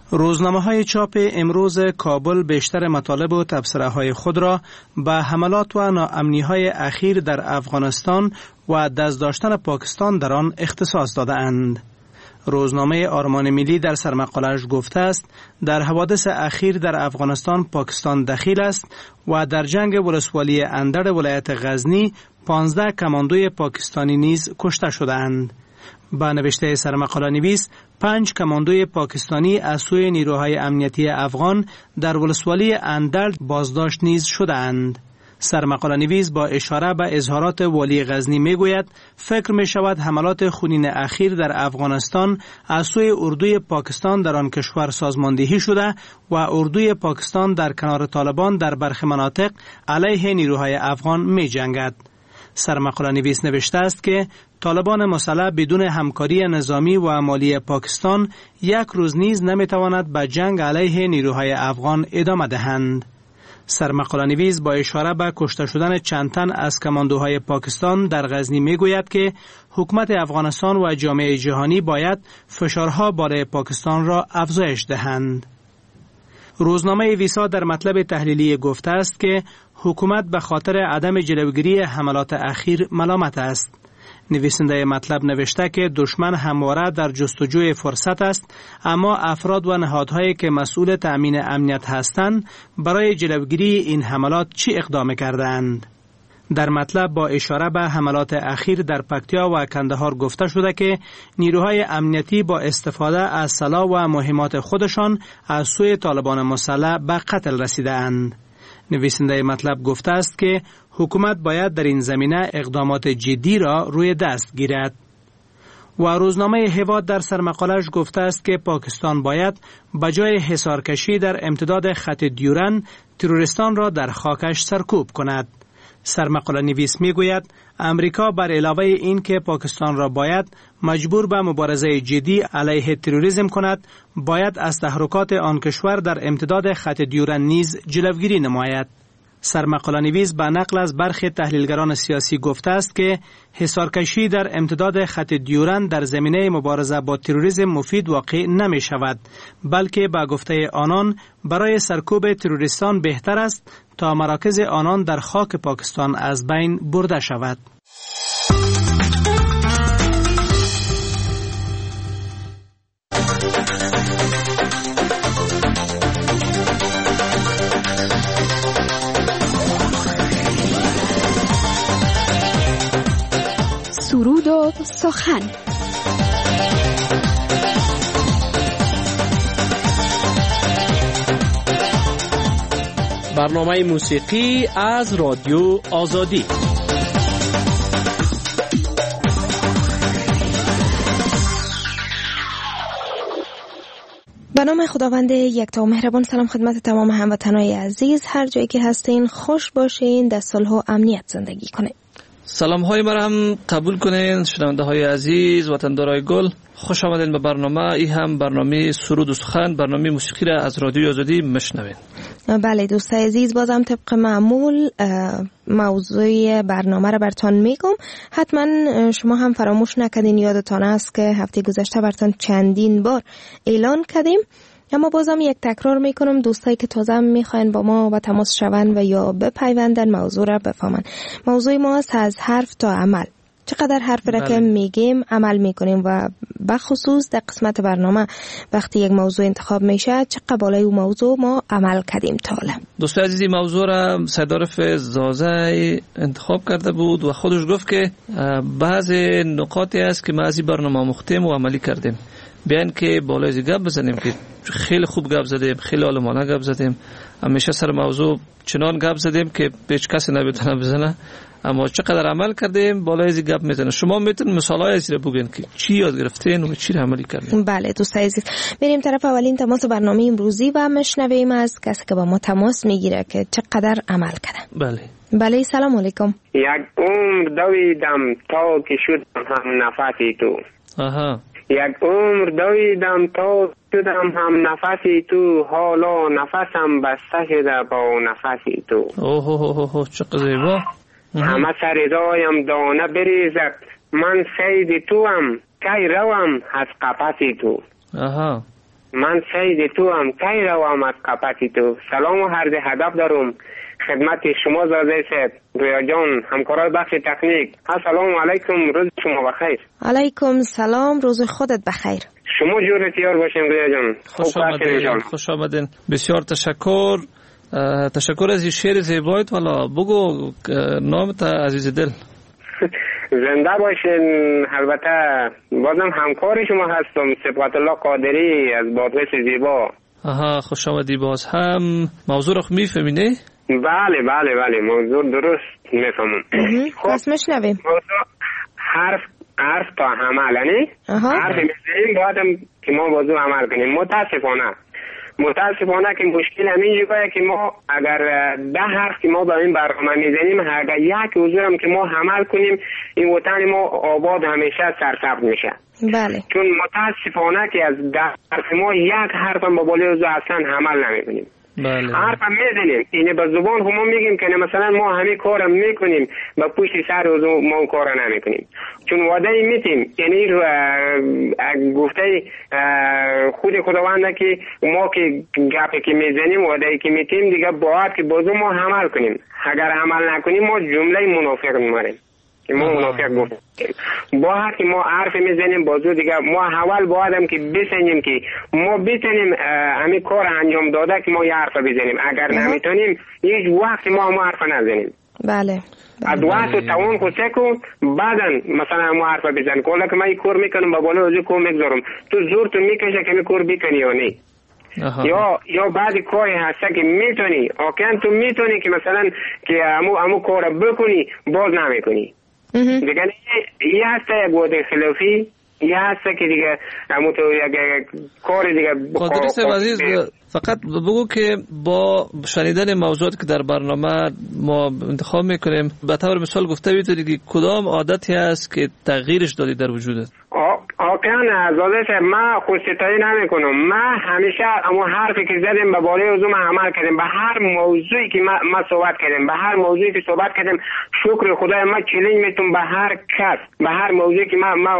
روزنامه‌های چاپ امروز کابل بیشتر مطالب و تبصره‌های خود را به حملات و ناامنی‌های اخیر در افغانستان و دست داشتن پاکستان در آن اختصاص داده‌اند. روزنامه آرمان ملی در سرمقاله‌اش گفته است در حوادث اخیر در افغانستان پاکستان دخیل است و در جنگ ولسوالی اندر ولایت غزنی 15 کماندوی پاکستانی نیز کشته شدند. با نوشته سرمقاله نویس 5 کماندوی پاکستانی از سوی نیروهای امنیتی افغان در ولسوالی اندرد بازداشت نیز شدند. سرمقاله نویس با اشاره به اظهارات والی غزنی می گوید فکر می شود حملات خونین اخیر در افغانستان از سوی اردوی پاکستان در آن کشور سازماندهی شده و اردوی پاکستان در کنار طالبان در برخی مناطق علیه نیروهای افغان می جنگد. سرمقاله نویس نوشته است که طالبان مسلح بدون همکاری نظامی و مالی پاکستان یک روز نیز نمی تواند به جنگ علیه نیروهای افغان ادامه دهند. سرمقاله نویس با اشاره به کشته شدن چند تن از کماندوهای پاکستان در غزنی می گوید که حکومت افغانستان و جامعه جهانی باید فشارها بالای پاکستان را افزایش دهند. روزنامه ویسا در مطلب تحلیلی گفته است که حکومت به خاطر عدم جلوگیری حملات اخیر ملامت است. نویسنده مطلب نوشته که دشمن همواره در جستجوی فرصت است، اما افراد و نهادهایی که مسئول تأمین امنیت هستند برای جلوگیری این حملات چی اقدام کردند؟ در مطلب با اشاره به حملات اخیر در پکتیا و کندهار گفته شده که نیروهای امنیتی با استفاده از سلاح و مهمات خودشان از سوی طالبان مسلح به قتل رسیدند. نویسنده مطلب گفته است که حکومت باید در این زمینه اقدامات جدی را روی دست گیرد. و روزنامه هواد در سرمقاله‌اش گفته است که پاکستان باید بجای حصارکشی در امتداد خط دیورن تروریستان را در خاکش سرکوب کند. سرمقاله نویس می گوید امریکا بر علاوه این که پاکستان را باید مجبور به مبارزه جدی علیه تروریسم کند، باید از تحرکات آن کشور در امتداد خط دیورن نیز جلوگیری نماید. سرمقاله نویس به نقل از برخی تحلیلگران سیاسی گفته است که حصارکشی در امتداد خط دیورن در زمینه مبارزه با تروریسم مفید واقع نمی شود، بلکه به گفته آنان برای سرکوب تروریستان بهتر است تا مراکز آنان در خاک پاکستان از بین برده شود. سرود و سخن. برنامه موسیقی از رادیو آزادی. به نام خداوند یکتا و مهربان. سلام خدمت تمام هموطنان عزیز، هر جایی که هستین خوش باشین، در صلح و امنیت زندگی کنین. سلام های مرا هم قبول کنین شنونده های عزیز، وطندارای گل، خوش آمدین به برنامه. این هم برنامه سرود و سخن، برنامه موسیقی را از رادیو آزادی میشنوین. بله دوستای عزیز، بازم طبق معمول موضوع برنامه را براتون میگم. حتما شما هم فراموش نکنین، یادتان است که هفته گذشته براتون چندین بار اعلان کردیم، اما بازم یک تکرار میکنم دوستایی که تازه میخواین با ما به تماس شوند و یا بپیوندن موضوع را بفهمن. موضوع ما است از حرف تا عمل. چقدر حرف را که میگیم عمل میکنیم و بخصوص در قسمت برنامه وقتی یک موضوع انتخاب میشه چقدر بالای اون موضوع ما عمل کردیم تا حالا. دوستای عزیزی، موضوع را سیدعارف زازه انتخاب کرده بود و خودش گفت که بعض نکاتی است که ما از این برنامه مختیم و عملی کردیم. بیان که بالای از گپ بزنیم که خیلی خوب گپ زدیم، خیلی عالمانه گپ زدیم، همیشه سر موضوع چنان گپ زدیم که هیچ کسی نمیتونه بزنه، اما چقدر عمل کردیم بالای از گپ میزنه. شما میتونید مثالای از رو بگین که چی یاد گرفتین و چی عملی کردین. بله دوستای عزیز، بریم طرف اولین تماس برنامه امروزی و مشنویم از کسی که با ما تماس میگیره که چقدر عمل کرده. بله سلام علیکم. یک عمر دویدم تا که شدم هم نفسی تو. یک عمر دویدم تا شدم هم نفسی تو، حالا نفسم بسته شده با نفسی تو. چقدر زیبا. همه سر رایم دانه بریزد، من سید تو هم کی روم از قفسی تو. من سید تو هم کی روام از قفس تو. سلام و عرض ادب دارم خدمت شما زاده صاحب، رویا جان، همکارای بخش تکنیک. السلام علیکم، روز شما بخیر. علیکم سلام، روز خودت بخیر. شما جور تیار باشین رویا جان. خوش آمدین. بسیار تشکر. تشکر از این شعر زیبایت. والا بگو نامت عزیز دل. زنده باشین. البته بازم همکار شما هستم، سبقت الله قادری از بادغیس زیبا. آها، خوش آمدی. باز هم موضوع رو میفهمی نه؟ بله بله بله، موضوع درست میفهمم. پس میشنویم. موضوع حرف تا عمل، یعنی حرف میزنیم باید که ما موضوع عمل کنیم. متاسفانه که مشکل همین جایه که ما اگر 10 حرف که ما با این برنامه میزنیم، اگر یک حضور هم که ما عمل کنیم، این وطن ما آباد همیشه سرسبز میشه. بله. چون متاسفانه که از 10 حرف ما یک حرف هم با بالای اوضاع اصلا عمل نمیکنیم. بله. حرف هم میزنیم، اینه به زبان هم میگیم که مثلا ما همه کارم میکنیم، با پشت سر اوضاع ما کار نمیکنیم. چون وعده میتیم، یعنی گفته خود خداوند که ما که گپی که میزنیم، وعده که میتیم دیگه باید که بازو ما عمل کنیم. اگر عمل نکنیم ما جمله منافق میماریم. ما منافق گفتیم باید که ما حرف میزنیم بازو دیگه ما اول بایدم که بسنیم که ما بتونیم همین کار انجام داده که ما یه حرف بزنیم. اگر نمیتونیم هیچ وقت ما حرف نزنیم. بله. ادوات و توان خوسته کن بعدن مثلا ما حرف بزن که که من این کار میکنم با بالا اوزی کار میگذارم، تو زور تو میکشه که می کار بکنی یا نه. یا بعد کاری هسته که میتونی آکن تو میتونی که مثلا که امو کار بکنی باز نمیکنی. دیگه یه هسته یک وعده خلافی، یه هسته که دیگه امو تو یک کار دیگه قادری صاحب عزیز، فقط بگو که با شنیدن موضوعات که در برنامه ما انتخاب میکنیم، به طور مثال گفته بیتونی که کدام عادتی هست که تغییرش دادی در وجودت؟ آقایان عزیز، من خودستایی نمیکنم. من همیشه اما حرفی که زدیم به بالای اوضاع عمل کردیم. به هر موضوعی که ما صحبت کردیم، به هر موضوعی که صحبت کردیم، شکر خدای ما چلنج میتونم به هر کس، به هر موضوعی که ما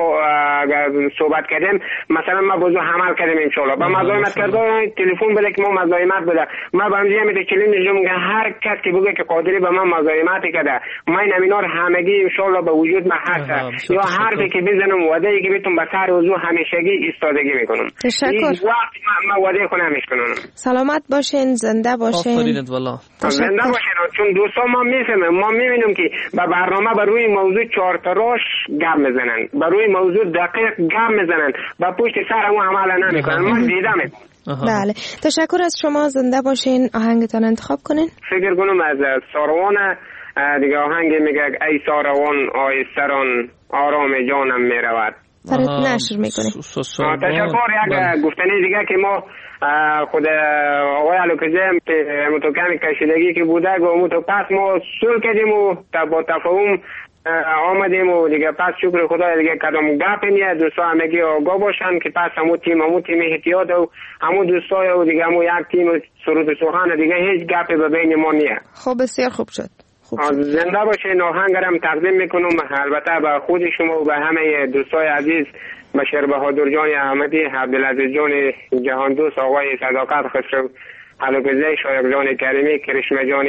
صحبت کردیم، مثلا ما بازو عمل کردیم ان شاء الله. با مزاحمت کرده تلفن بده که ما مزاحمت بده، ما بنزی میته چلنج میگم که هر کس که بگه که قادری به من مزاحمت کرده، من اینا رو همگی ان شاء الله به وجود ما هست. یا حرفی که بزنم وعده که میتونم به سر موضوع همیشگی ایستادگی میکنم. تشکر. من وعده خودم میکنم. سلامت باشین، زنده باشین. آفرینت والله. زنده باشین. چون دوستان ما میفهمیم، ما میبینیم که با برنامه بر روی موضوع 4 تا راش گپ میزنن، بر روی موضوع دقیق گپ میزنن، با پشت سرمون عمل نمیکنن. من دیدم. بله، تشکر از شما، زنده باشین. آهنگتان انتخاب کنین. فکر کنم از ساروان دیگه آهنگ میگه ای ساروان آیستران آرام جانم میرود. برات نشر میکنه. تشکر. یک گفتنی دیگه که ما خود آقای علوکزم که متوکم کشیدگی که بوده گفت تو پس ما صلح کردیم و با تفاهم آمدیم و دیگه پس شکر خدا دیگه کدام گپ نیه. دوستا همگی آگاه باشن که پس همون تیم احتیاط و همون دوستا و دیگه همون یک تیم سرود سخن دیگه هیچ گپی به بین ما نیه. خب بسیار خوب شد. زنده باشین. آهنگرم تقدیم میکنم البته به خود شما و به همه دوستای عزیز، بشیر بهادر جان احمدی، عبدالعزیز جان جهان دوست، آقای صداقت خسرو علوکزی، شایق جان کریمی، کرشمه جان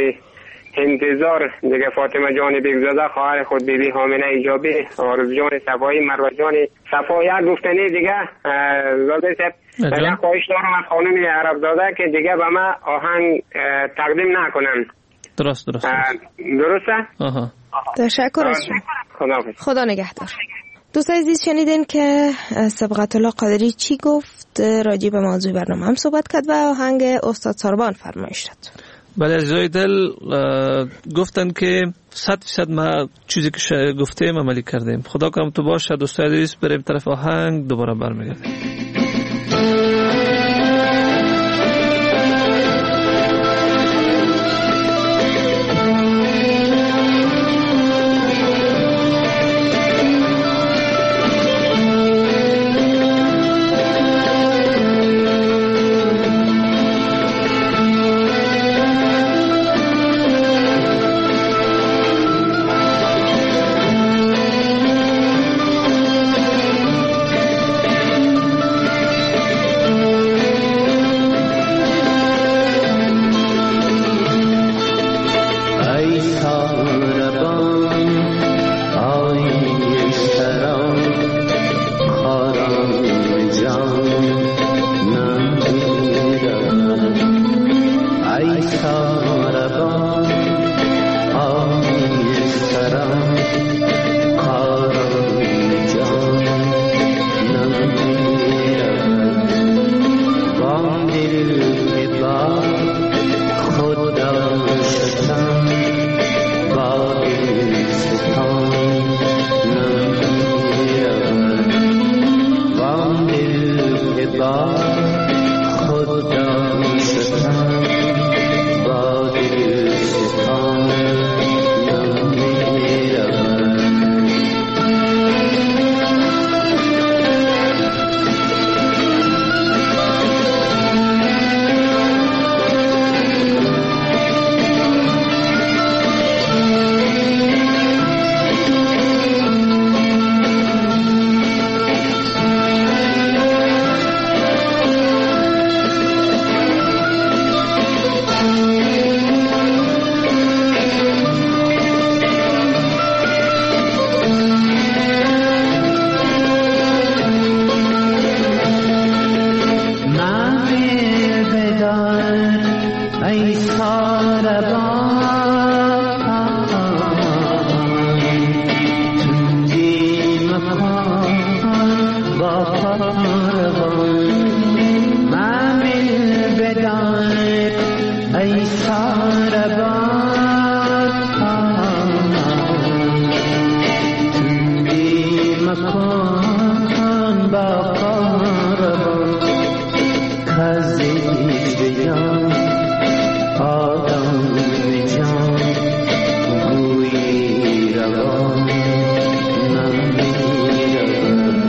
انتظار، دیگه فاطمه جان بیگزاده خواهر خود بیبی حامنه ایجابی، آرز جان صفایی، مروه جان صفایی. گفتنی دیگه زاده صاحب یک خواهش دارم از خانم عربزاده که دیگه به من آهنگ تقدیم نکنن. درسته؟ تشکر از شما. خدا نگهدار. دوستان عزیز، شنیدین که سبقت الله قادری چی گفت راجع به موضوع برنامه هم صحبت کرد و آهنگ استاد ساربان فرمایش داد. بله عزیزای دل، گفتن که 100% ما چیزی که گفتیم عملی کردیم. خدا کنم تو باشه. دوستان عزیز، بریم طرف آهنگ، دوباره برمیگردیم. ای ساربان توی مکان با قاربان کزید بیان آدم جان گویی روان نمی روان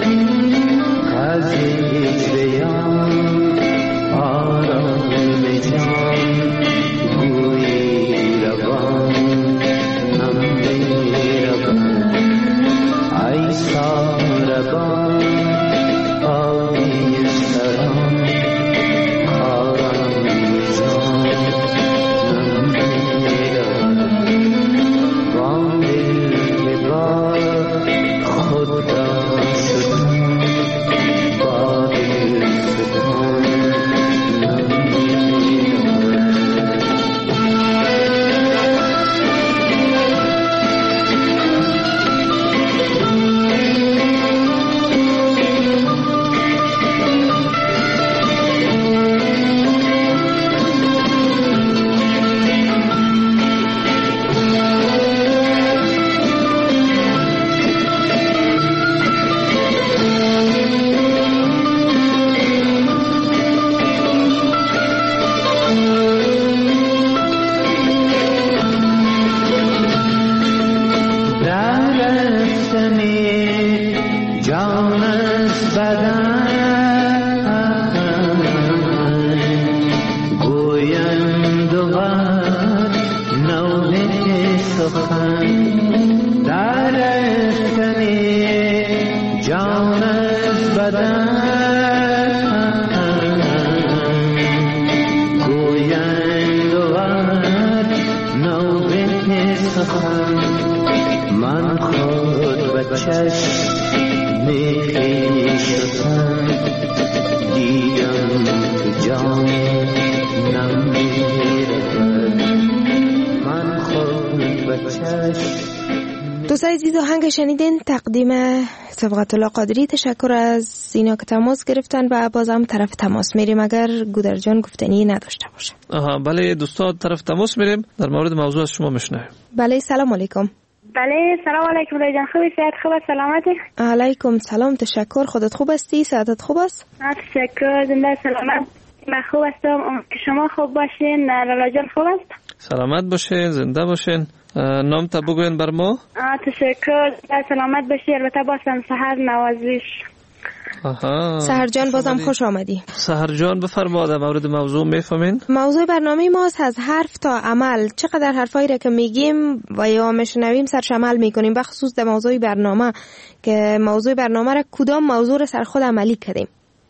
کزید بیان آدم جان گویی روان نمی روان ای ساربان آبی سران من خود به چشم می‌خیشتم دیدم که جان نمی‌رود من خود به چشم. دوستای عزیز آهنگ شنیدین تقدیم صبغت الله قادری. تشکر از اینا که تماس گرفتن و بازم طرف تماس میریم اگر گودر جان گفتنی نداشته باشه. بله دوستان طرف تماس میریم در مورد موضوع از شما میشنویم. بله سلام علیکم. بله سلام علیکم رای جان، خوبی؟ صحت خوب است؟ سلامتی؟ علیکم سلام، تشکر. خودت خوب هستی؟ صحتت خوب است؟ تشکر، زنده سلامت. من خوب هستم، شما خوب باشین؟ لالا جان خوب است؟ سلامت باشین، زنده باشین. نام تا بگوین بر ما. تشکر، سلامت باشی. البته باشم سحر نوازیش. سحر جان بازم خوش آمدی. سحر جان بفرما در مورد موضوع میفهمین؟ موضوع برنامه ماست از حرف تا عمل. چقدر حرفایی را که میگیم و یا میشنویم سرش عمل میکنیم، بخصوص در موضوع برنامه که موضوع برنامه را کدام موضوع را سر خود عملی کردیم.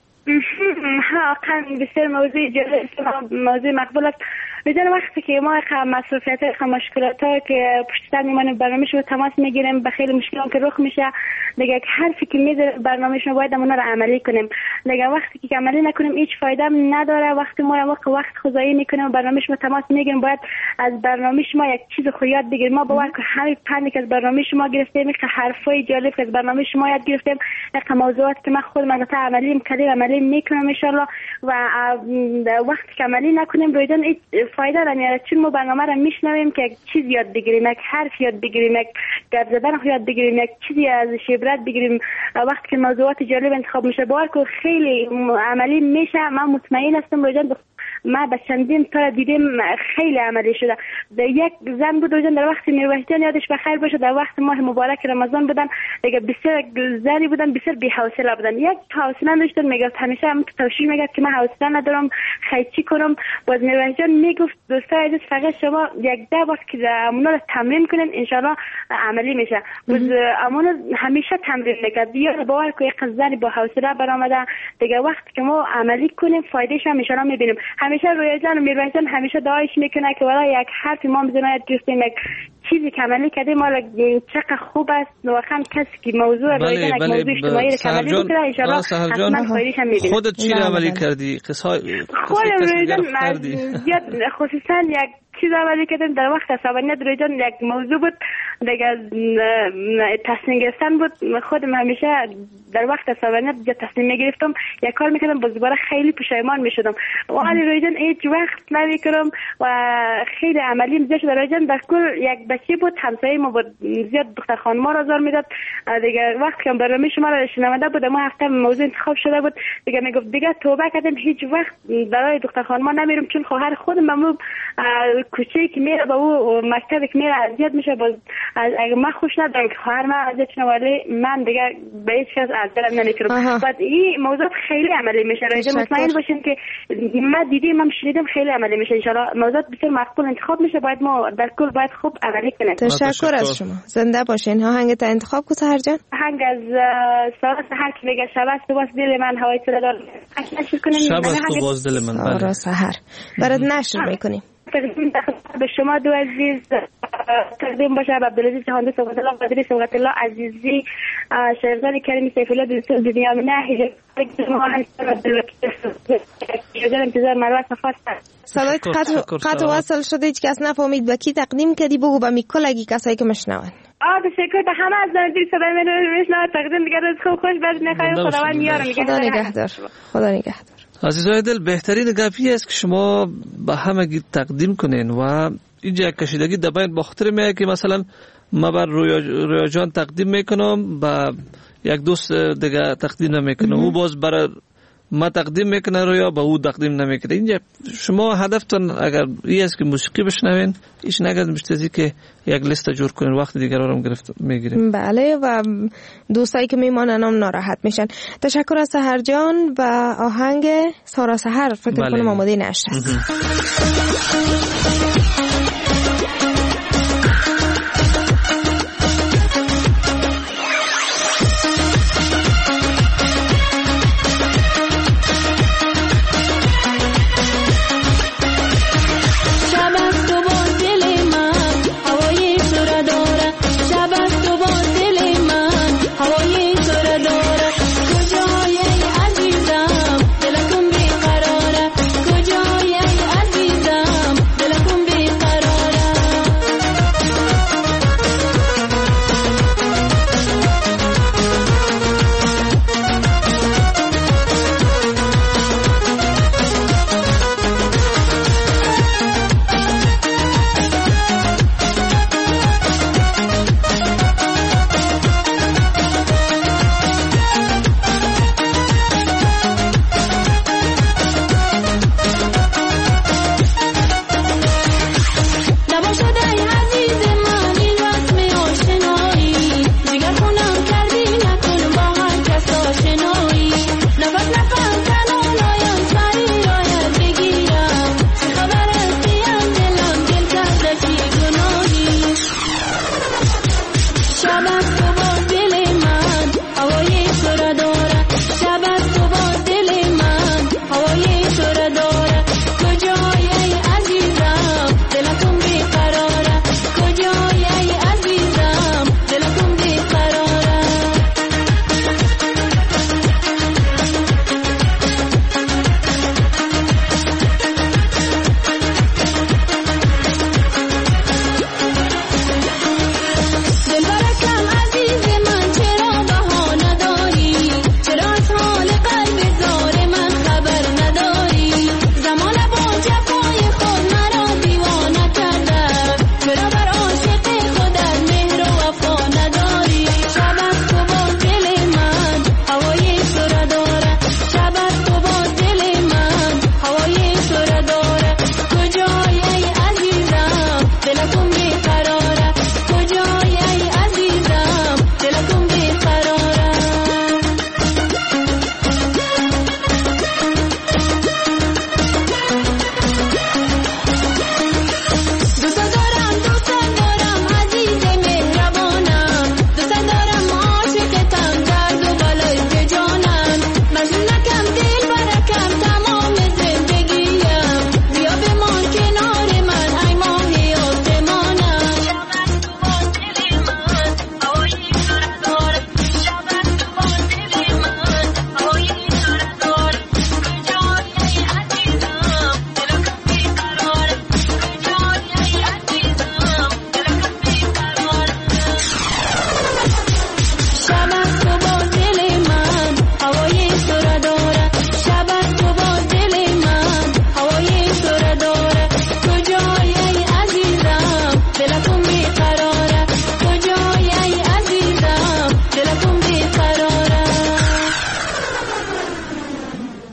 حقا بسیار موضوع جالب، موضوع مقبول است. بدون وقتی که ما مصروفیت مشکلات ها که پشت سر میمونه برنامه شو تماس میگیریم به خیلی مشکلات که رخ میشه دیگه، حرفی که میذاره برنامه شو باید اونا رو عملی کنیم. دیگه وقتی که عملی نکنیم هیچ فایده نداره. وقتی ما وقت خدایی میکنیم برنامه شو تماس میگیریم، باید از برنامه شما یک چیز خو یاد بگیریم. ما باور که همین پندی که از برنامه شما گرفتیم، یک حرفای جالب که از برنامه شما یاد گرفتیم، یک موضوعات که من خود من عملی کردم عملی میکنم ان شاء الله. و وقتی که عملی نکنیم رویدن هیچ فایده نمیاره، چون ما برنامه رو میشنویم که یک چیز یاد بگیریم، یک حرف یاد بگیریم، یک گپ زدن یاد بگیریم، یک چیزی از عبرت بگیریم. وقتی که موضوعات جالب انتخاب میشه باور که خیلی عملی میشه. من مطمئن هستم رویدن ما به چندین تا دیدیم خیلی عملی شده. یک زن بود روزن در وقت میروحیدن یادش بخیر باشه، در وقت ماه مبارک رمضان بودن دیگه، بسیار زنی بودن بسیار بی حوصله بودن. یک حوصله نداشتن، میگفت همیشه هم توشی میگفت که من حوصله ندارم خیلی چی کنم. باز میروحیدن میگفت دوستای عزیز فقط شما یک 10 بار که امونا رو تمرین کنین ان شاء الله عملی میشه. باز امونا همیشه تمرین میکرد. یا باور که یک زنی با حوصله برآمده دیگه، وقتی که ما عملی کنیم فایدهش هم ان شاء الله میبینیم. همیشه رویزن و میرویزن همیشه دعایش میکنه که والا یک حرف ما بزنید گفتیم یک چیزی که عملی کردیم مالا چقدر خوب است. واقعا کسی که موضوع رویزن یک موضوع اجتماعی رو که عملی کنه ان شاء الله حتما فایدهش هم میبینیم. خودت چی عملی کردی؟ خودم رویزن زیاد خصوصا یک چیز عملی کردیم. در وقت عصبانیت روی جان یک موضوع بود دیگه، تصمیم گرفتن بود. خودم همیشه در وقت عصبانیت تصمیم میگرفتم یک کار میکردم، باز دوباره خیلی پشیمان میشدم. ولی روی جان هیچ وقت نمیکردم و خیلی عملیم زیاد شد. روی جان در کل یک بچه بود همسایه ما بود، زیاد دختر خانما را آزار میداد دیگه. وقت که برنامه شما را شنونده بود، ما هفته موضوع انتخاب شده بود دیگه، میگفت دیگه توبه کردم هیچ وقت برای دختر خانما نمیرم، چون خواهر خودم ممنوع کوچه که میره با او مکتب که میره اذیت میشه. باز اگه من خوش ندارم که خواهر من اذیت شه، ولی من دیگه به هیچ کس اذیت نمیکنم. بعد این موضوع خیلی عملی میشه. راجع مطمئن باشین که من دیدم، من شنیدم خیلی عملی میشه. ان شاء الله موضوع بسیار معقول انتخاب میشه. باید ما در کل باید خوب عملی کنیم. تشکر از شما. زنده باشین. آهنگ تا انتخاب کو سحر جان؟ آهنگ از سحر که میگه شب است باز دل من هوای تو دار. شب است باز دل من. بله سحر برات نشر میکنیم. تقدیم به شما دو عزیز تقدیم باشه به عبدالعزیز جهاندی صحبت الله قادری صحبت الله عزیزی شهرزاد کریم سیف الله دوست دنیا منه انتظار مروه صفات. صدایت قطع وصل شده، هیچ کس نفهمید به کی تقدیم کردی؟ بگو به میکلگی کسایی که مشنون. تشکر به همه از زنجیر صدای من میشنوه. تقدیم دیگر روز خوب خوش بد نخواهیم. خداوند یار میگه. خدا نگهدار. خدا نگهدار. عزیزای دل، بهترین گپی است که شما به همگی تقدیم کنین و اینجا کشیدگی دباین با خاطر میاد که مثلا ما بر رویا جان تقدیم میکنم با یک دوست دیگه تقدیم نمیکنم، او باز برای ما تقدیم میکنه رویا با او تقدیم نمیکنه. اینجا شما هدفتون اگر این است که موسیقی بشنوین، ایش نگرد مشتزی که یک لیست جور کنین، وقت دیگر رو گرفت میگیریم. بله و دوستایی که میمانن هم ناراحت میشن. تشکر از سحر جان و آهنگ سارا سحر فکر کنم آماده نشست. دلکم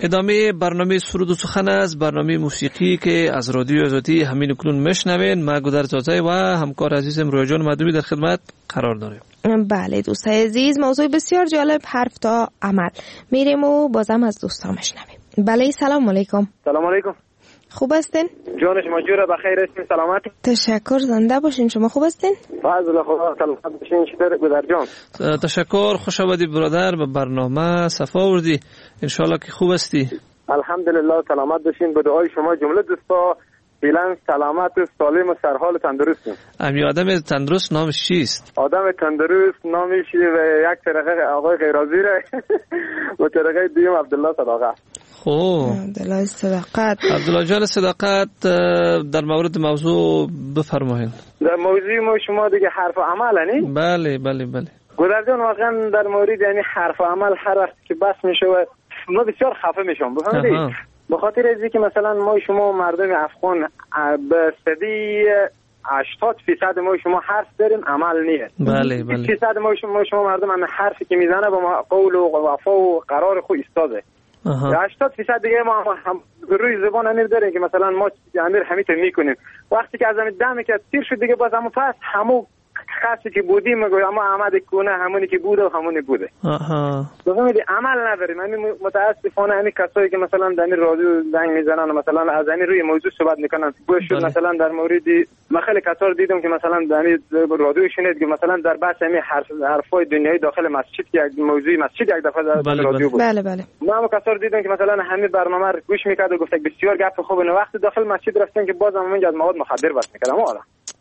ادامه برنامه سرود و سخن است، برنامه موسیقی که از رادیو آزادی همین اکنون میشنوین. ما گودر زازای و همکار عزیزم رویا جان مدومی در خدمت قرار داریم. بله دوستای عزیز، موضوع بسیار جالب، حرف تا عمل. میریم و بازم از دوستا میشنویم. بله سلام علیکم. سلام علیکم. خوب هستین؟ جان شما جوره بخیر هستین؟ سلامتی؟ تشکر، زنده باشین. شما خوب هستین؟ فضل خدا سلامت باشین. چطور گودر جان؟ تشکر، خوش آمدی برادر به برنامه، صفا آوردی. ان شاء الله که خوب هستی. الحمدلله سلامت باشین. به دعای شما جمله دوستا فعلا سلامت و سالم و سرحال تندرستیم. امی آدم تندرست نامش چیست؟ آدم تندرست نامش یک طرقه آقای غیرازیره و طرقه دیم عبدالله صداقت. خوب، عبدالله صداقت. عبدالله جان صداقت، در مورد موضوع بفرمایید. در موضوع ما شما دیگه حرف و عمل هنی؟ بله بله بله. گودر جان واقعا در مورد یعنی حرف و عمل هر وقت که بس میشه ما بسیار خفه میشم. بفهمید؟ به خاطر از اینکه مثلا ما شما مردم افغان به صدی 80% ما شما حرف داریم، عمل نیست. بله بله. 20% ما شما مردم هم حرفی که میزنه با ما قول و وفا و قرار خود ایستاده. 80% دیگه ما هم روی زبان امیر داریم که مثلا ما امیر همیشه میکنیم. وقتی که از همین دمی که تیر شد دیگه باز همون پس همون خاصی که بودیم میگویم اما عمد کنه همونی که بوده و همونی بوده. بفهمید عمل نداریم. همین متاسفانه همین کسایی که مثلا در رادیو زنگ میزنن و مثلا از همین روی موضوع صحبت میکنن. گوش شد مثلا در موردی من خیلی کسار دیدم که مثلا در رادیو شنید که مثلا در بحث همین حرفای دنیایی داخل مسجد که یک موضوع مسجد یک دفعه در رادیو بود. بله بله. ما کسار دیدم که مثلا همین برنامه رو گوش میکرد و گفت بسیار گپ خوبه. وقتی داخل مسجد رفتن که باز هم اونجا از مواد مخدر بس میکردن والا.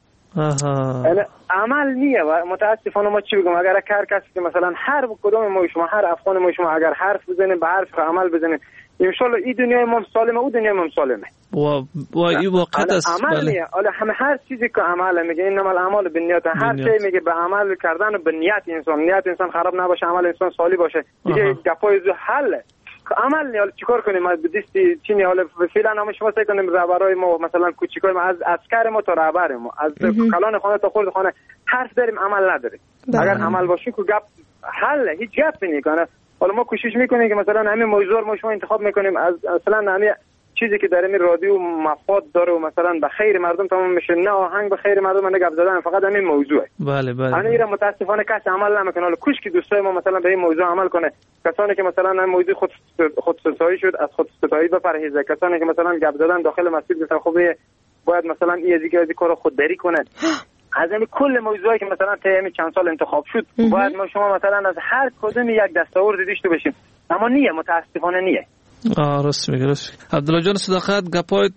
یعنی عمل نیه و متاسفانه ما چی بگم، اگر هر کسی که مثلا هر کدوم ما شما هر افغان ما شما اگر حرف بزنیم به حرف عمل بزنیم ان شاء الله این دنیای ما سالمه او دنیای ما سالمه. و این واقعیت است. عمل نیه. حالا همه هر چیزی که عمل میگه انما الاعمال بالنیات، هر چیزی میگه به عمل کردن و به نیت انسان، نیت انسان خراب نباشه عمل انسان صالح باشه دیگه گپای زو حل عمل نیال. چیکار کنیم ما بدیستی چینی حالا فعلا هم شما سعی کنیم رهبرای ما مثلا کوچیکای ما از عسکر ما تا رهبر ما از کلان خانه تا خرد خانه حرف داریم عمل نداریم. اگر عمل باشه که گپ حل هیچ گپ نمیکنه. حالا ما کوشش میکنیم که مثلا همین موضوع ما شما انتخاب میکنیم از مثلا همین چیزی که در این رادیو مفاد داره و مثلا به خیر مردم تمام میشه، نه آهنگ به خیر مردم نه گپ زدن، فقط همین موضوعه. بله بله. انا میرم متاسفانه کسی عمل نمیکنه. حالا کوش که دوستای ما مثلا به این موضوع عمل کنه. کسانی که مثلا این موضوع خود ستایی شد از خود ستایی بپرهیزه. کسانی که مثلا گپ زدن داخل مسجد گفتن خب باید مثلا این دیگه کارو خودداری کنه. از این کل موضوعی که مثلا طی چند سال انتخاب شد باید ما شما مثلا از هر کدوم یک دستاورد داشته باشیم، اما نیه، متاسفانه نیه. راست میگی. عبدالله جان صداقت، گپایت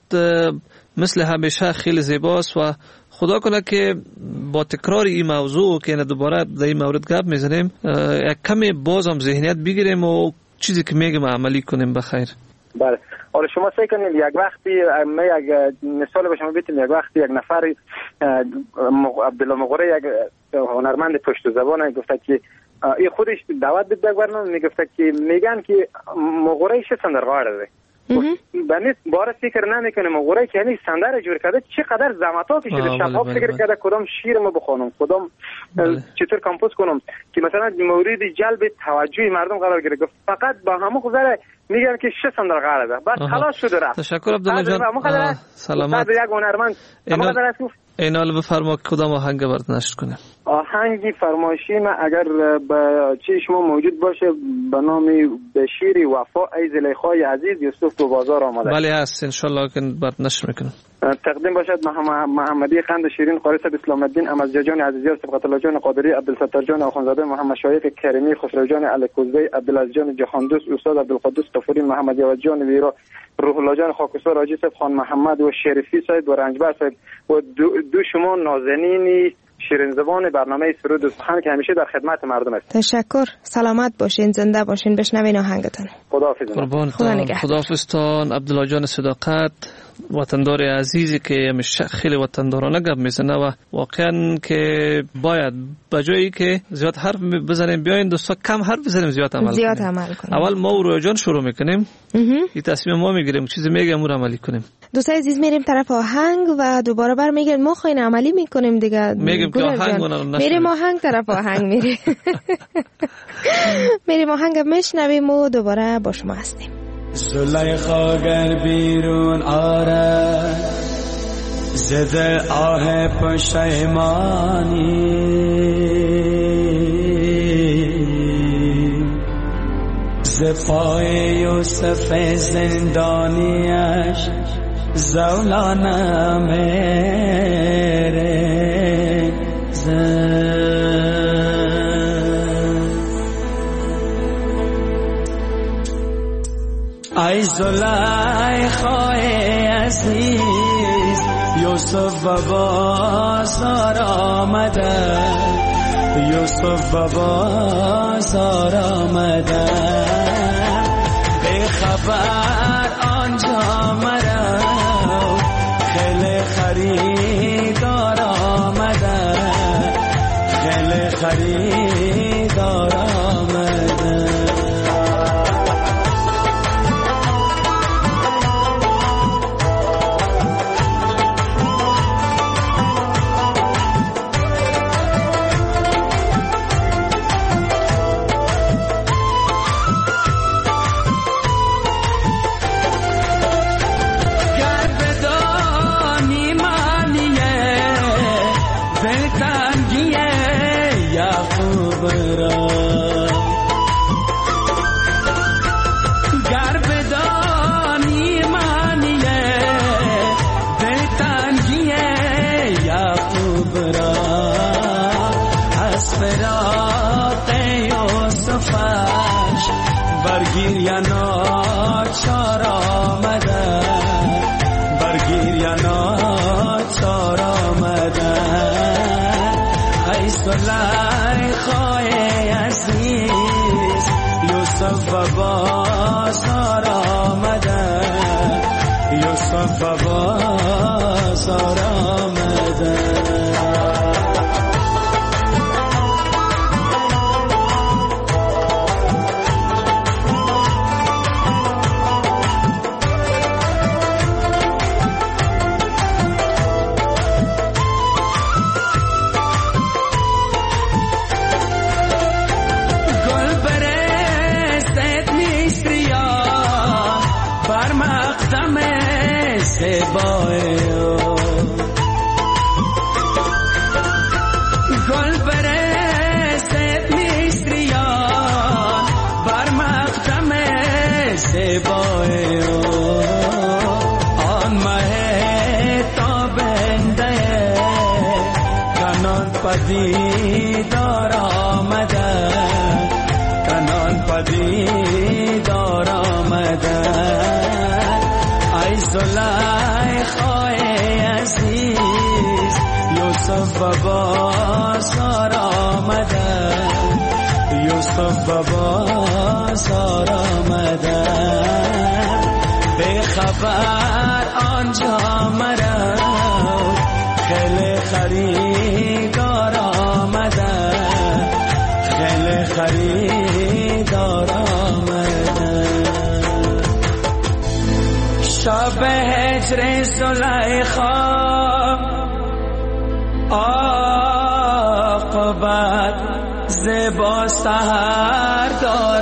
مثل همیشه خیلی زیباست و خدا کنه که با تکرار این موضوع که دوباره در این مورد گپ میزنیم یک کمی بازم ذهنیت بگیریم و چیزی که میگم عملی کنیم. بخیر. بله. حالا شما سعی کنید یک وقتی من یک مثال به شما بگم. یک وقتی یک نفر عبدالله مغره یک هنرمند پشت زبان گفته که این خودش دعوت به برنامه میگفته که میگن که مغره چه سندرغاړه ده. بنیت بار فکر نمیکنه مغره که یعنی سندر جور کرده چقدر زحمتات کشیده. شباب فکر کرده کدام شیر ما بخونم کدام چطور کمپوز کنم که مثلا مورد جلب توجه مردم قرار گرفت. فقط با همون گذره میگن که چه سندرغاړه ده. بس خلاص شده رفت. تشکر عبدالله جان. سلامت. یک هنرمند اینال بفرما کدام آهنگ برات نشر کنه. آهنگی فرمایشی من اگر به چی شما موجود باشه به نام به شیر وفا ای زلیخای عزیز یوسف تو بازار آمده. بله هست ان شاء الله که برات نشر میکنم. تقدیم باشد محمدی قند شیرین قاری صد اسلام الدین امزجه جان عزیزیار صبغت الله جان قادری عبدالستار جان آخوندزاده محمد شایق کریمی خسرو جان الکوزی عبدالعزیز جان جهاندوست استاد عبدالقدوس طفولی محمد یوز جان ویرا روح الله جان خاکسار راجی صاحب خان محمد و شریفی صاحب و رنجبر صاحب و دو شما نازنینی شیرین زبان برنامه سرود و سخن که همیشه در خدمت مردم است. تشکر. سلامت باشین، زنده باشین. بشنوین آهنگتون. خداحافظ. خداحافظتان عبدالله جان صداقت، وطندار عزیزی که همیشه خیلی وطندارانه گپ میزنه و واقعا که باید بجایی که زیاد حرف بزنیم بیاین دوستا کم حرف بزنیم زیاد عمل کنیم. اول ما و رویا جان شروع میکنیم. این تصمیم ما میگیریم چیزی میگم اون عملی کنیم. دوستای عزیز میریم طرف آهنگ و دوباره برمیگردیم. ما خواهیم عملی میکنیم دیگه. میگیم که آهنگ میریم آهنگ طرف آهنگ میریم. میریم آهنگ میشنویم و دوباره با شما هستیم. زلیخا گر بیرون آرد زده آه پشیمانی ز پای یوسف زندانیش زولانه میره ای زلیخای عزیز یوسف و بازار آمده یوسف و بازار آمده به خبر آنجا مرا خیلی خریدار آمده خیلی خریدار آمده برگیر یا ناچار آمده برگیر یا ناچار آمده ای زلیخای عزیز یوسف و بازار آمده یوسف و بازار آمده گل برست میستریان بر مقدم زیبای آن مه تابنده کنان پدیدار آمده کنان پدیدار آمده ای زلیخای عزیز یوسف و بازار آمده یوسف و بازار آمده به خبر آنجا مرا خیلی خریدار آمده خیلی خریدار آمده شب هجر زلیخا عاقبت زیبا سحر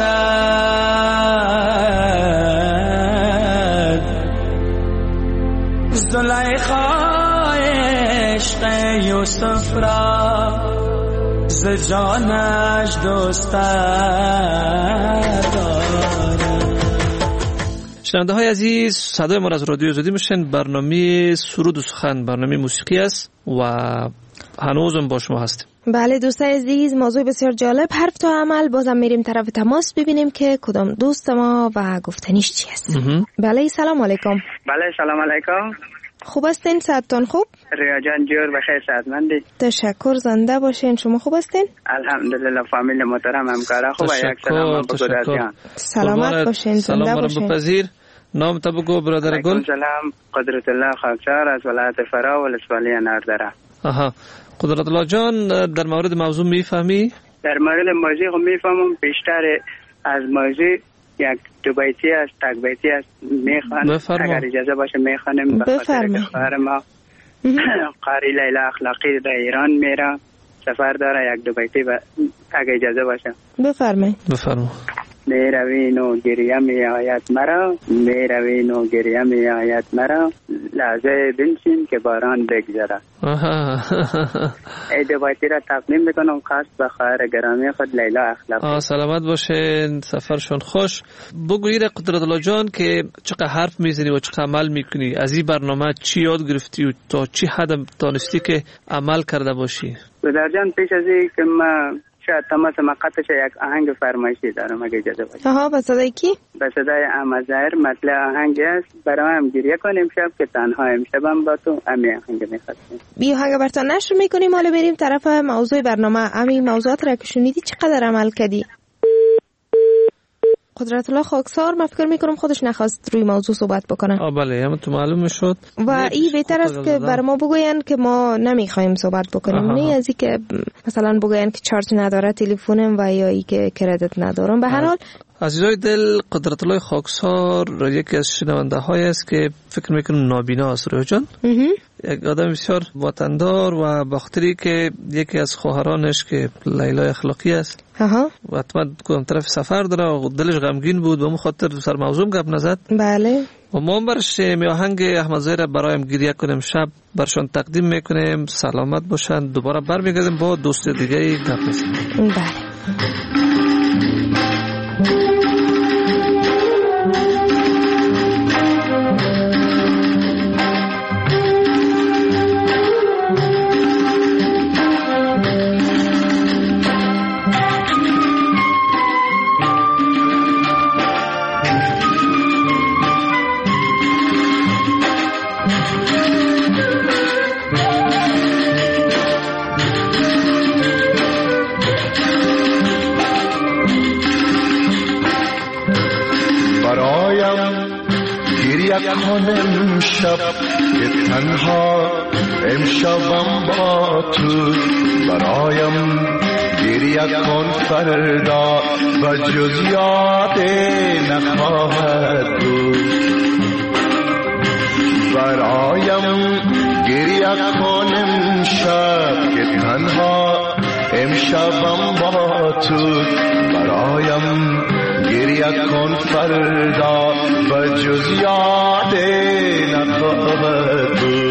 دارد زلیخای عشق یوسف را ز جانش دوستر دارد. شنونده های عزیز، صدای ما از رادیو آزادی میشن. برنامه سرود و سخن برنامه موسیقی است و هنوزم با شما هستیم. بله دوستان عزیز، موضوع بسیار جالب، حرف تا عمل. بازم میریم طرف تماس ببینیم که کدام دوست ما و گفتنیش چی است. بله سلام علیکم. بله سلام علیکم. خوب هستین؟ صحتتون خوب؟ ریا جان جور بخیر، صحتمندی؟ تشکر، زنده باشین. شما خوب هستین؟ الحمدلله، فامیل محترم همکارا خوبه. یک سلام به گودرجان. سلامت باشین، زنده باشین. بپذیر. نام تا بگو برادر گل. سلام، قدرت الله خاکسار از ولایت فرا ولسوالی ناردره. آها، قدرت الله جان، در مورد موضوع میفهمی؟ در مورد موضوع خب میفهمم. بیشتر از موضوع یک دو بیتی است، تک بیتی است میخوانم. اگر اجازه باشه میخوانم. بفرمایید. خواهر ما قاری لیلا اخلاقی در ایران میره، سفر داره. یک دو بیتی اگر اجازه باشه بفرمایید. بفرمایید. میروین و گریه می آید مرا، میروین و گریه می آید مرا، لحظه بنشین که باران بگذره. ای دوایتی را تقدیم بکنم خاص به خواهر گرامی خود لیلا اخلاقی. سلامت باشین، سفرشون خوش. بگویید قدرت الله جان که چقدر حرف میزنی و چقدر عمل میکنی، از این برنامه چی یاد گرفتی و تا چی حد تانستی که عمل کرده باشی؟ قدرت جان پیش از این که ما شاید تماس مقطعش یک آهنگ فرمایشی دارم اگه اجازه باشه. آها، به صدای کی؟ به صدای احمد ظاهر. مطلع آهنگ است برایم گریه کن امشب که تنها امشبم با تو، امی آهنگ میخواستیم. بی آهنگ براتون نشر میکنیم. حالا بریم طرف موضوع برنامه. امی موضوعات را که شنیدی چقدر عمل کردی؟ قدرت الله خاکسار من فکر میکنم خودش نخواست روی موضوع صحبت بکنه. بله، همون تو معلوم شد و این بهتر است که بر ما بگوین که ما نمیخوایم صحبت بکنیم. نه از اینکه مثلا بگوین که چارج نداره تلفنم و یا ای که کردیت ندارم. به هر حال عزیزای دل، قدرت الله خاکسار یکی از شنونده های است که فکر میکنم نابینا است. روی جان یک آدم بسیار وطندار و بخاطری که یکی از خواهرانش که لیلا اخلاقی است و حتما کدام طرف سفر داره و دلش غمگین بود و اون خاطر سر موضوع گپ نزد. بله، و ما برش آهنگ احمد ظاهر برایم گریه کنیم شب برشان تقدیم میکنیم. سلامت باشن. دوباره برمیگردیم با دوست دیگه گپ بزنیم. بله. کنم شب که تنها امشبم با تو، برایم گریه کن فردا و جز یاد نخواهد بود. برایم گریه کنم شب که تنها امشبم با تو، برایم گریه کن فردا و جز یاد نخواهد بود.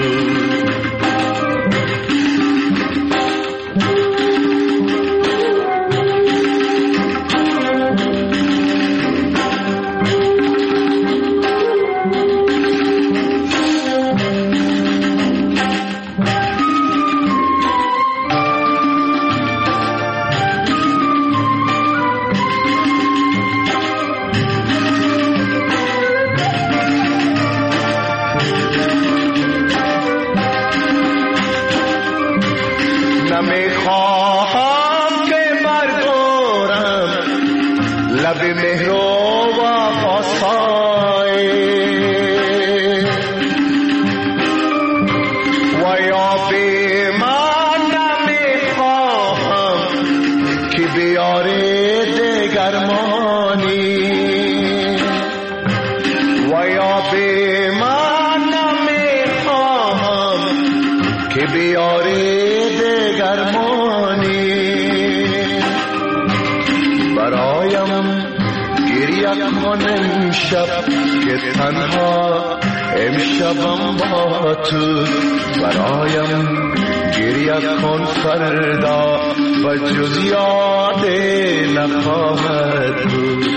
شب که تنها امشبم با تو، برایم گریه کن فردا و جز یاد نخواهد بود.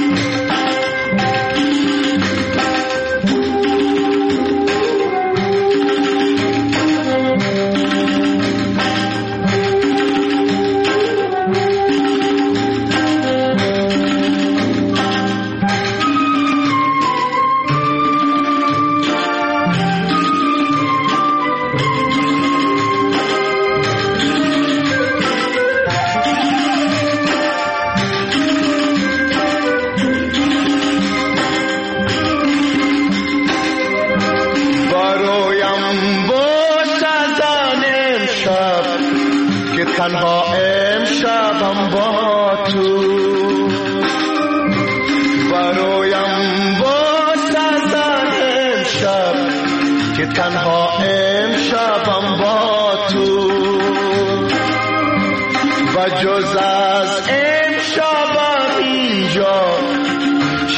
تنها امشبم با تو، برایم بسازن امشب که تنها امشبم با تو و جز از امشبم اینجا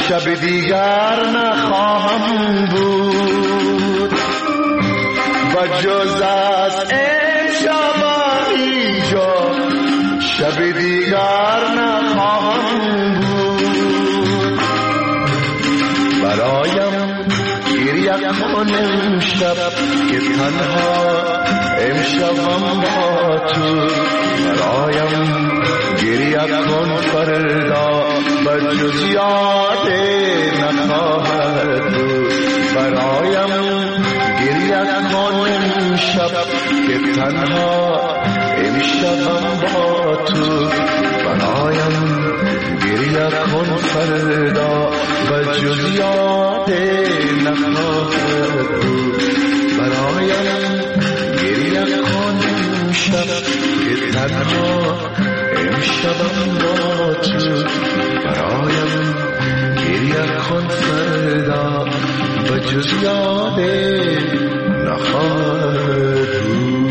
شب دیگر نخواهم بود و جز از امشب اینجا شب دیگر نخواهم بود. برایم گریه کن امشب که تنها امشبم با تو. برایم گریه کن فردا و جز یاد نخواهد بود. برایم گریه کن امشب که تنها امشبم با تو. برایم گریه کن فردا و جز یاد نخواهد بود. برایم گریه کن امشب که تنها امشبم با تو. برایم گریه کن فردا و جز یاد نخواهد بود.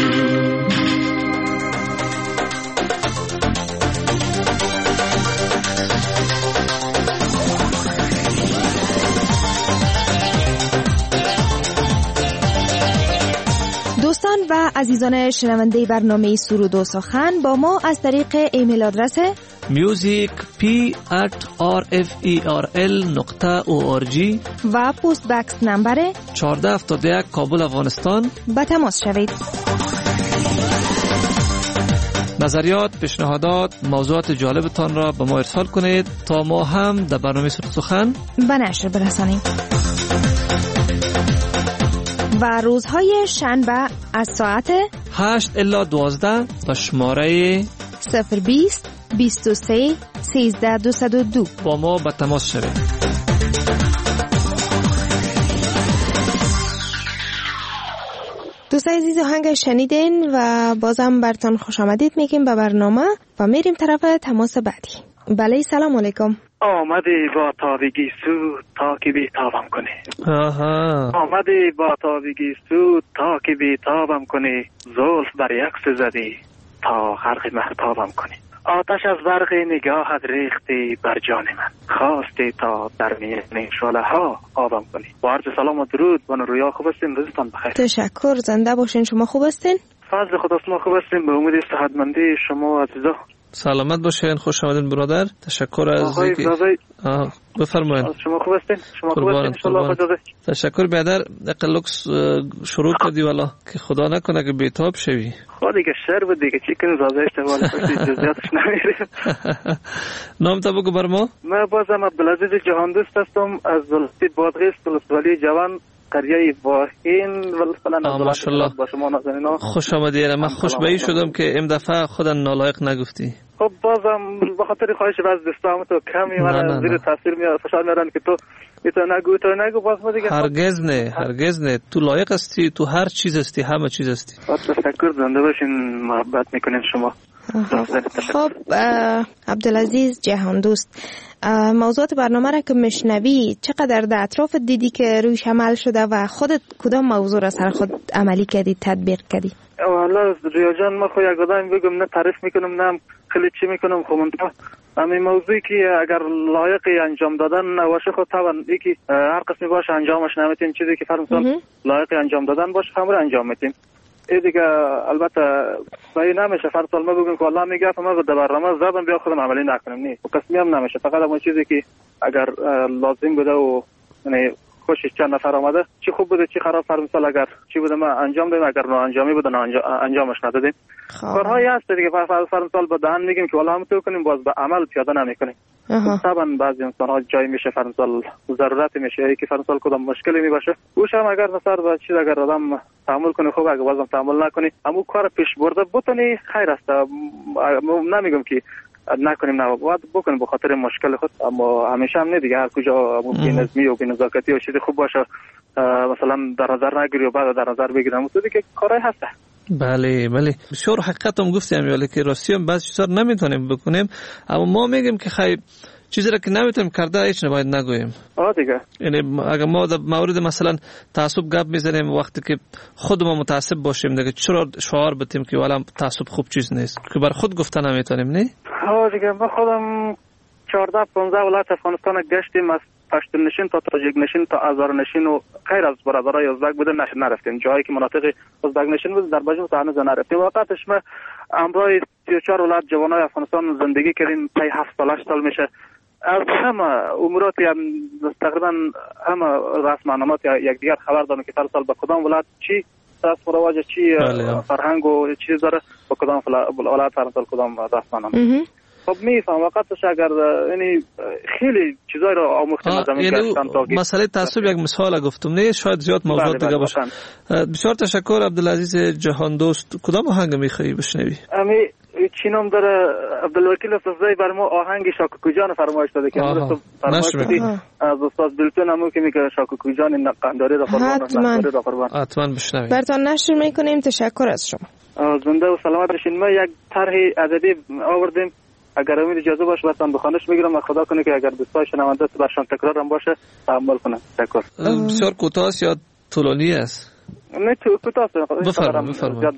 دوستان و عزیزان شنونده برنامه سرود و سخن با ما از طریق ایمیل آدرس musicp@rferl.org و پست بکس نمبر 1471 کابل افغانستان به تماس شوید. نظریات، پیشنهادات، موضوعات جالبتان را به ما ارسال کنید تا ما هم در برنامه سرود سخن به نشر برسانیم. و روزهای شنبه از ساعت 8 الی 12 به شماره 020 23 13 202 با ما به تماس شوید. دوستان عزیز، آهنگ شنیدین و بازم برتان خوش آمدید میگیم به برنامه و میریم طرف تماس بعدی. بله، سلام علیکم. آمدی با تابگی سود تا که بیتابم کنی. آمدی با تابگی سود تا که بیتابم کنی. زلف بر یکس زدی تا غرق مهتابم کنی. آتش از برق نگاهت ریختی بر جان من. خواستی تا در میان شعله ها آبم کنی. با عرض سلام و درود و رویا خوب هستین؟ روزتان بخیر. تشکر، زنده باشین. شما خوب هستین؟ فضل خدا ما خوب هستیم. به امید صحتمندی شما عزیزا. سلامت باشین. خوش آمدین برادر. تشکر از اینکه بفرمایید. شما خوب هستین؟ شما خوب هستین ان شاء الله. تشکر برادر. اقلوکس شروع کردی والا که خدا نکنه که بیتاب شوی. خود دیگه شعر بود دیگه، چی کنی زازه اشتباه جزئیاتش نمیره. نام تا بگو بر ما. من بازم عبدالعزیز جهان دوست هستم از ولایت بادغیس، ولسوالی جوان، قریه واهین ولفلان. ماشاءالله. با شما نازنینا خوش آمدید. من خوشبختی شدم که این دفعه خودت نالایق نگفتی. خب بازم به خاطر خواهش بعض دوستام تو کمی من زیر تاثیر میاد، فشار میارن که تو نگو باز ما دیگه. هرگز نه. تو لایق هستی، تو هر چیز هستی، همه چیز هستی. تشکر، زنده باشین. محبت میکنین شما. خب عبدالعزیز جهان دوست، موضوعات برنامه را که میشنوی چقدر در اطراف دیدی که رویش عمل شده و خودت کدام موضوع را سر خود عملی کردی، تدبیر کردی؟ والله ریا جان، ما خو یک آدم بگم نه تعریف میکنم نه خیلی چی میکنم. خب همین موضوعی که اگر لایق انجام دادن نباشه خب طبعا یکی هر قسمی باشه انجامش نمیتیم. چیزی که فرض لایق انجام دادن باشه همون انجام میتیم. این دیگه البته صحیح نمیشه. فرض ما بگیم که الله میگه ما به برنامه زدم بیا خودم عملی نکنم. نه قسمی هم نمیشه. فقط اون چیزی که اگر لازم بوده و یعنی خوشش چند نفر آمده، چی خوب بوده چی خراب، فرض مثال اگر چی بوده ما انجام دادیم، اگر نه انجامی بوده نه انجامش ندادیم. کارهایی هست دیگه فرض مثال به دهن میگیم که والله هم تو کنیم، باز به عمل پیاده نمیکنیم. طبعا بعضی انسان ها جایی میشه فرض مثال ضرورت میشه یکی فرض مثال کدام مشکلی میباشه، اوش هم اگر مثلا با چیز اگر آدم تحمل کنه خوب، اگر بازم تحمل نکنی همون کار پیش برده بتونی خیر است. نمیگم که نکنیم، نه باید بکنیم به خاطر مشکل خود، اما همیشه هم نه دیگه. هر کجا بی‌نظمی و بی‌نزاکتی و چیز خوب باشه مثلا در نظر نگیری و بعد در نظر بگیرم تو دیگه کارای هست. بله بسیار حقیقت هم گفتیم، ولی که راستی هم بعضی چیزا نمیتونیم بکنیم، اما ما میگیم که خیلی چیزی را که نمیتونیم کرده هیچ نباید نگوییم. دیگه یعنی اگر ما در مورد مثلا تعصب گپ میزنیم وقتی که خود ما متعصب باشیم دیگه چرا شعار بدیم که والا تعصب خوب چیز نیست که بر خود گفتن نمیتونیم؟ نه دیگه ما خودم 14-15 ولایت افغانستان گشتیم، از پشتون نشین تا تاجیک نشین تا ازار نشین و غیر از برادرای ازبک بوده نرفتیم. جایی که مناطق ازبک نشین بود در بجم تا هنوز نرفتیم. واقعتش ما امروز 34 ولایت جوانای افغانستان زندگی کردیم. پای 7 سال 8 سال میشه. از همه امورات تقریبا همه رسمانامات یکدیگر خبر داریم که هر سال به کدام ولایت چی دست رواج چی فرهنگ و چیز داره، به کدام ولایت هر سال کدام رسمانامه. خب میفهم وقتش اگر یعنی خیلی چیزای رو آموختیم از زمین گشتن تا مسئله تعصب یک مثال گفتم نه، شاید زیاد موضوعات دیگه باشه. بسیار تشکر عبدالعزیز جهان دوست. کدام آهنگ میخوایی بشنوی؟ امی چی نام داره عبدالوکیل صفزایی بر ما آهنگ شاکوکو جان فرمایش داده که امروز فرمایش دادی از استاد بلتون همون که میگه شاکوکو جان نقنداری را قربان حتما بشنویم. براتون نشر میکنیم. تشکر از شما. زنده و سلامت باشین. ما یک طرح ادبی آوردیم، اگر امید اجازه باشه براتون بخوانش میگیرم و خدا کنه که اگر دوستای شنونده برشان تکرار هم باشه تحمل کنن. تشکر. بسیار کوتاه یا طولانی است؟ نه کوتاه. بفرمایید.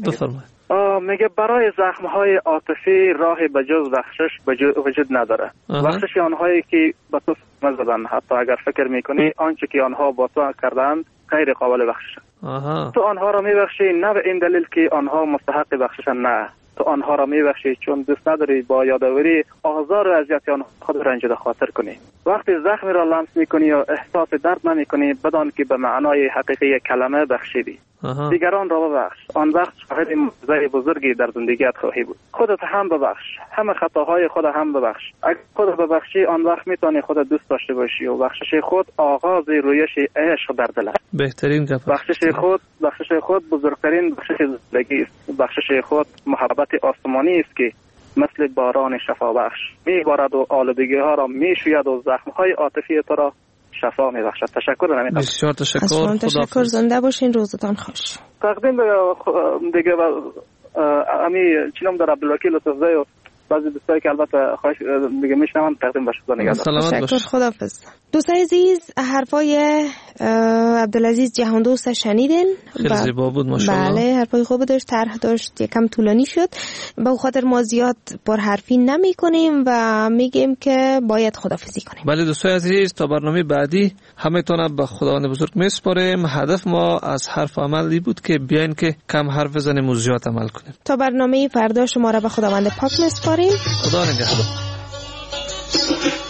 میگه برای زخم‌های عاطفی راه بجز بخشش وجود نداره. بخشش آنهایی که به تو مزدن، حتی اگر فکر میکنی آنچه که آنها با تو کردند غیر قابل بخشش. تو آنها را میبخشی نه به این دلیل که آنها مستحق بخششن، نه، تو آنها را میبخشی چون دوست نداری با یادآوری آزار و اذیت آنها خود رنجیده خاطر کنی. وقتی زخمی را لمس میکنی یا احساس درد نمیکنی بدان که به معنای حقیقی کلمه بخشیدی. دیگران را ببخش، آن وقت شاهد معجزه بزرگی در زندگیت خواهی بود. خودت هم ببخش، همه خطاهای خود هم ببخش. اگر خود ببخشی آن وقت میتونی خود دوست داشته باشی و بخشش خود آغاز رویش عشق در دل است. بهترین گپ. بخشش خود بزرگترین بخشش زندگی است. بخشش خود محبت آسمانی است که مثل باران شفابخش میبارد و آلودگی ها را میشوید و زخم های عاطفی تو را شفا میبخشد. تشکر نمیدم. بسیار تشکر. تشکر. زنده باشین. روزتان خوش. تقدیم دیگه امی چنم در عبدالوکیل صفزایی و بعضی دوستایی که البته خواهش دیگه میشنم تقدیم باشه. تشکر. خداحافظ. دوستای عزیز، حرفای عبدالعزیز جهان دوست شنیدین. خیلی زیبا بود ماشاءالله. بله، حرفای خوب داشت، طرح داشت، یکم طولانی شد. به خاطر ما زیاد پرحرفی نمی کنیم و میگیم که باید خداحافظی کنیم. بله دوستای عزیز، تا برنامه بعدی همتون به خداوند بزرگ میسپاریم. هدف ما از حرف عملی بود که بیاین که کم حرف بزنیم و زیاد عمل کنیم. تا برنامه فردا شما را به خداوند پاک میسپاریم. خدا نگهدار.